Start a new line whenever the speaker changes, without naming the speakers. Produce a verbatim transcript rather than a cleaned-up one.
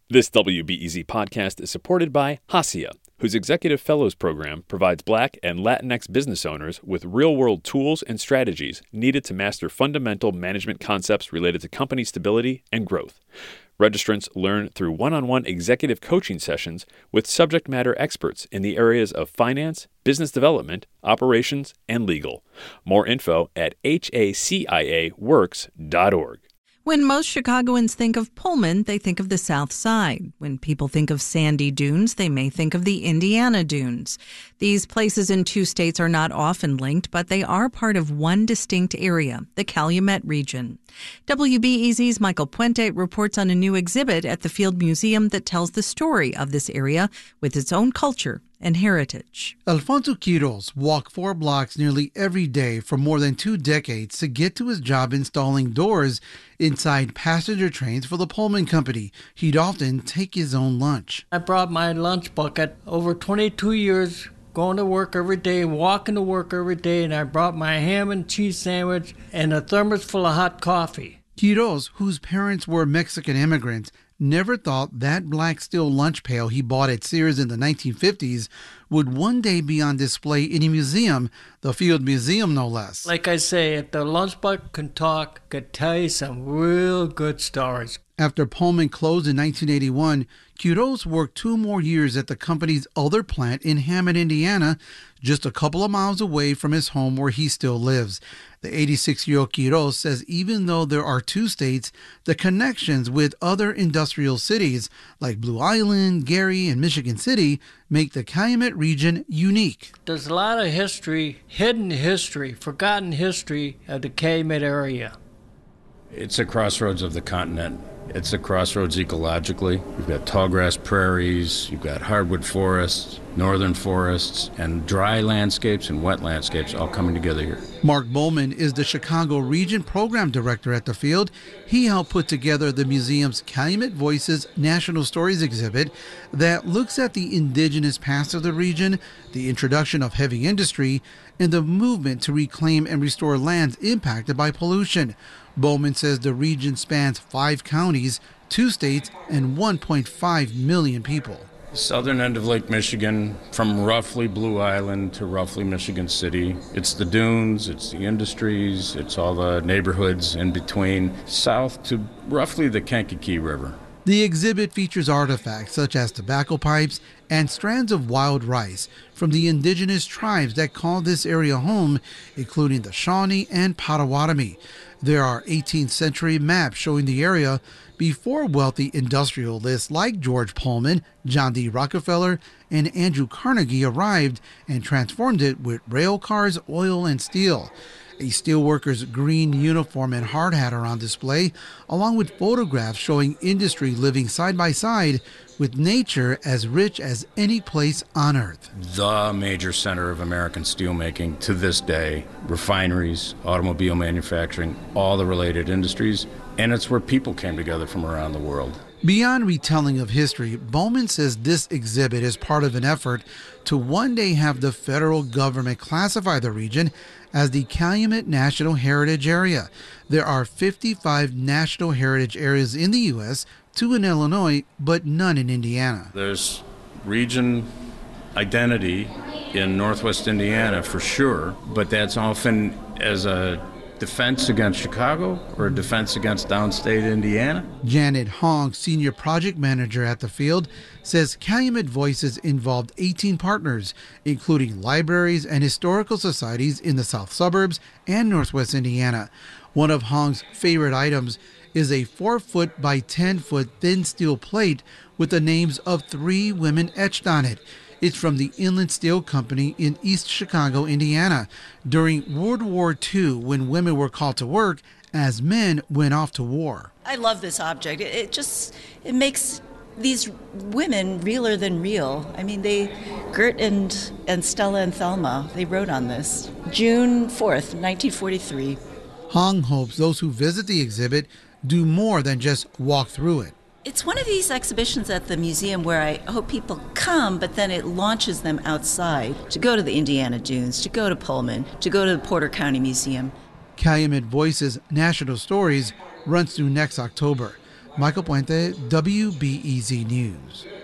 This W B E Z podcast is supported by Hacia, whose Executive Fellows Program provides Black and Latinx business owners with real-world tools and strategies needed to master fundamental management concepts related to company stability and growth. Registrants learn through one-on-one executive coaching sessions with subject matter experts in the areas of finance, business development, operations, and legal. More info at H A C I A works dot org.
When most Chicagoans think of Pullman, they think of the South Side. When people think of sandy dunes, they may think of the Indiana Dunes. These places in two states are not often linked, but they are part of one distinct area, the Calumet region. W B E Z's Michael Puente reports on a new exhibit at the Field Museum that tells the story of this area with its own culture and heritage.
Alfonso Quiros walked four blocks nearly every day for more than two decades to get to his job installing doors inside passenger trains for the Pullman Company. He'd often take his own lunch.
I brought my lunch bucket over twenty-two years, going to work every day, walking to work every day, and I brought my ham and cheese sandwich and a thermos full of hot coffee.
Quiros, whose parents were Mexican immigrants, never thought that black steel lunch pail he bought at Sears in the nineteen fifties would one day be on display in a museum, the Field Museum no less.
Like I say, if the lunch bucket can talk, could tell you some real good stories.
After Pullman closed in nineteen eighty-one, Quiros worked two more years at the company's other plant in Hammond, Indiana, just a couple of miles away from his home where he still lives. The eighty-six-year-old Quiros says even though there are two states, the connections with other industrial cities like Blue Island, Gary, and Michigan City make the Calumet region unique.
There's a lot of history, hidden history, forgotten history of the Calumet area.
It's a crossroads of the continent. It's a crossroads ecologically. You've got tallgrass prairies, you've got hardwood forests, northern forests, and dry landscapes and wet landscapes all coming together here.
Mark Bowman is the Chicago Region Program Director at the Field. He helped put together the museum's Calumet Voices National Stories exhibit that looks at the indigenous past of the region, the introduction of heavy industry, and the movement to reclaim and restore lands impacted by pollution. Bowman says the region spans five counties, two states, and one point five million people.
Southern end of Lake Michigan, from roughly Blue Island to roughly Michigan City. It's the dunes, it's the industries, it's all the neighborhoods in between, south to roughly the Kankakee River.
The exhibit features artifacts such as tobacco pipes and strands of wild rice from the indigenous tribes that call this area home, including the Shawnee and Potawatomi. There are eighteenth century maps showing the area before wealthy industrialists like George Pullman, John D. Rockefeller, and Andrew Carnegie arrived and transformed it with rail cars, oil, and steel. A steelworker's green uniform and hard hat are on display, along with photographs showing industry living side by side with nature as rich as any place on earth.
The major center of American steelmaking to this day, refineries, automobile manufacturing, all the related industries, and it's where people came together from around the world.
Beyond retelling of history, Bowman says this exhibit is part of an effort to one day have the federal government classify the region as the Calumet National Heritage Area. There are fifty-five National Heritage Areas in the U S, two in Illinois, but none in Indiana.
There's region identity in Northwest Indiana for sure, but that's often as a defense against Chicago or a defense against downstate Indiana.
Janet Hong, senior project manager at the Field, says Calumet Voices involved eighteen partners, including libraries and historical societies in the south suburbs and Northwest Indiana. One of Hong's favorite items is a four foot by ten foot thin steel plate with the names of three women etched on it. It's from the Inland Steel Company in East Chicago, Indiana, during World War Two, when women were called to work as men went off to war.
I love this object. It, it just, it makes these women realer than real. I mean, they, Gert and, and Stella and Thelma, they wrote on this. June fourth, nineteen forty-three.
Hong hopes those who visit the exhibit do more than just walk through it.
It's one of these exhibitions at the museum where I hope people come, but then it launches them outside to go to the Indiana Dunes, to go to Pullman, to go to the Porter County Museum.
Calumet Voices National Stories runs through next October. Michael Puente, W B E Z News.